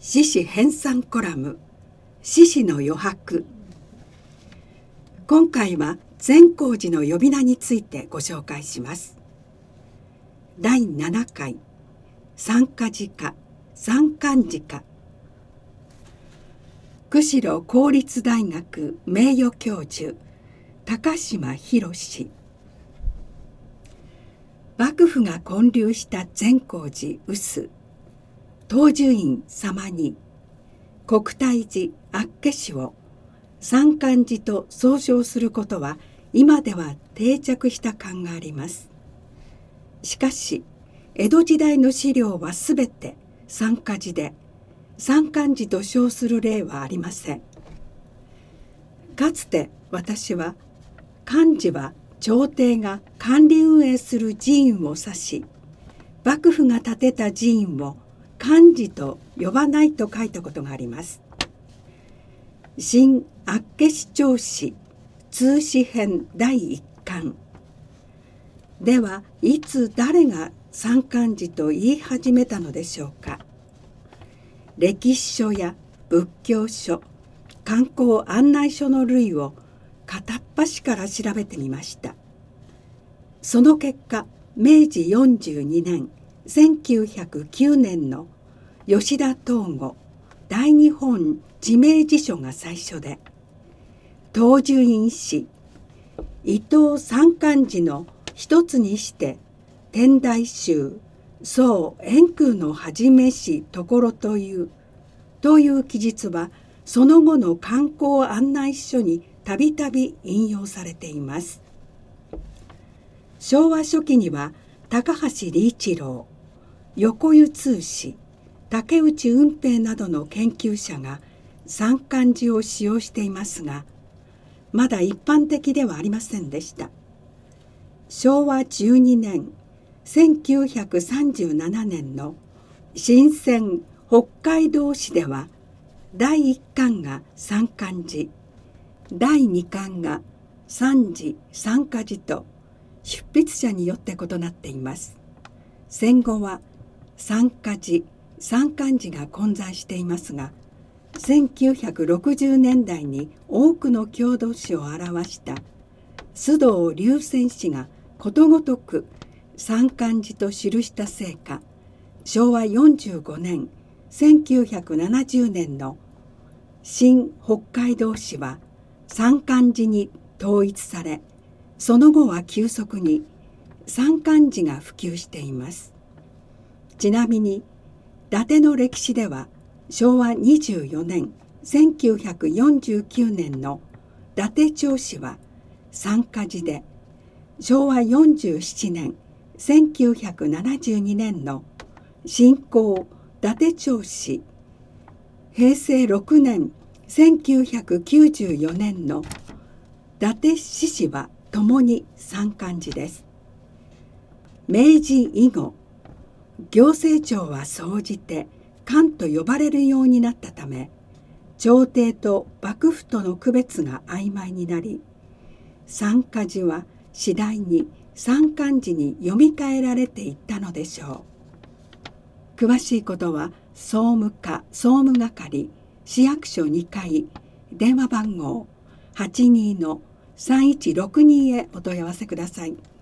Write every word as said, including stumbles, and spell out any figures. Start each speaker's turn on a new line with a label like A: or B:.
A: 獅子編纂コラム獅子の余白。今回は善光寺の呼び名についてご紹介します。だいななかい三か寺科三漢寺科。釧路公立大学名誉教授高島博。幕府が建立した善光寺臼東寿院様に国体寺厚岸を三漢寺と総称することは今では定着した感があります。しかし江戸時代の資料はすべて三か寺で三漢寺と称する例はありません。かつて私は漢寺は朝廷が管理運営する寺院を指し、幕府が建てた寺院を漢寺と呼ばないと書いたことがあります。新厚岸町史通史編だいいっかんでは、いつ誰が三漢寺と言い始めたのでしょうか。歴史書や仏教書、観光案内書の類を片っ端から調べてみました。その結果、めいじよんじゅうにねんせんきゅうひゃくきゅうねんの吉田東吾大日本地名辞書が最初で、東寿院史伊東三漢寺の一つにして天台宗宋円空の始めしところというという記述は、その後の観光案内書にたびたび引用されています。昭和初期には高橋理一郎、横湯通史、竹内運平などの研究者が三漢寺を使用していますが、まだ一般的ではありませんでした。しょうわじゅうにねんせんきゅうひゃくさんじゅうななねんの新鮮北海道史では、だいいっかんが三漢寺、だいにかんが三寺三か寺と執筆者によって異なっています。戦後は三か寺三漢寺が混在していますが、せんきゅうひゃくろくじゅうねんだいに多くの郷土史を表した須藤龍泉氏がことごとく三漢寺と記したせいか、しょうわよんじゅうごねんせんきゅうひゃくななじゅうねんの新北海道史は三漢寺に統一され、その後は急速に三漢寺が普及しています。ちなみに伊達の歴史では、しょうわにじゅうよねんせんきゅうひゃくよんじゅうきゅうねんの伊達町史は三か寺で、しょうわよんじゅうななねんせんきゅうひゃくななじゅうにねんの新興伊達町史、へいせいろくねんせんきゅうひゃくきゅうじゅうよねんの伊達志士はともに三漢寺です。明治以後、行政庁は総じて漢と呼ばれるようになったため、朝廷と幕府との区別が曖昧になり、三か寺は次第に三漢寺に読み替えられていったのでしょう。詳しいことは総務課総務係市役所にかい電話番号 はちにーのさんいちろくに へお問い合わせください。